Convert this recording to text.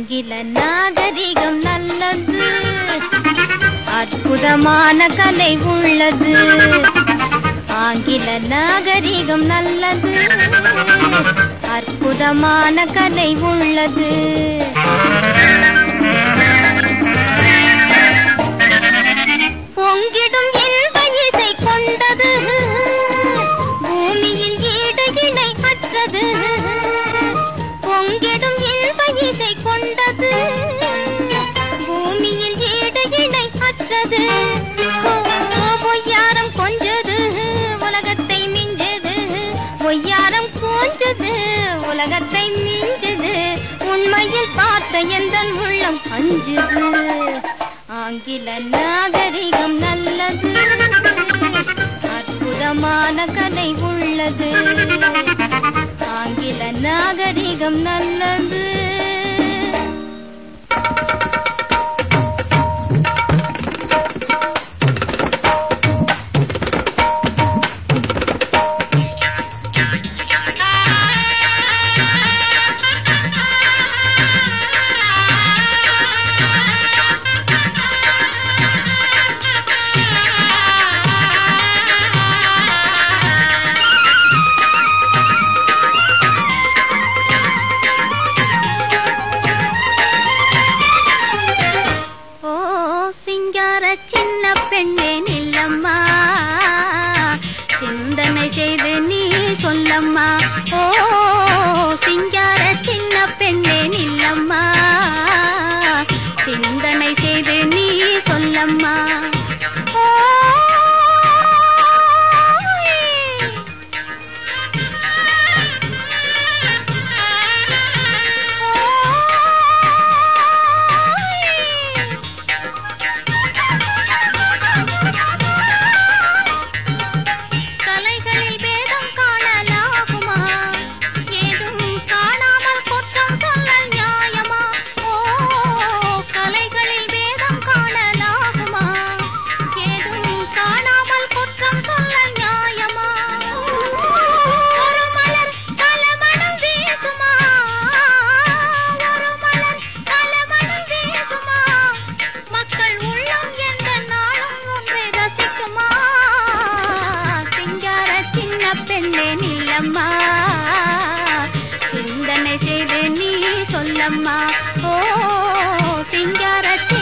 ஆங்கில நாகரிகம் நல்லது, அற்புதமான கலை உள்ளது. ஆங்கில நாகரிகம் நல்லது, அற்புதமான கலை உள்ளது. பொங்கிடும் இன்ப இசை கொண்டது, பூமியில் ஈடு இணை அற்றது. பொங்கிடும் இன்ப இசை கொண்டது, பூமியில் ஈடு இணை அற்றது. பொய்யாரம் கொஞ்சது உலகத்தை மிஞ்சது, பொய்யாரம் கொஞ்சது உலகத்தை மிஞ்சது. உண்மையில் பார்த்த எந்தன் உள்ளம் அஞ்சுது. ஆங்கில நாகரிகம் நல்லது, அற்புதமான கலை உள்ளது. ஆங்கில நாகரிகம் நல்லது. சின்ன பெண்ணே நில்லம்மா, சிந்தனை செய்து நீ சொல்லம்மா. ஓ சிங்கார சின்ன பெண்ணே நில்லம்மா, சிந்தனை செய்து நீ சொல்லம்மா. நில்லம்மா, சிந்தனை செய்து நீ சொல்லம்மா. ஓ சிங்கார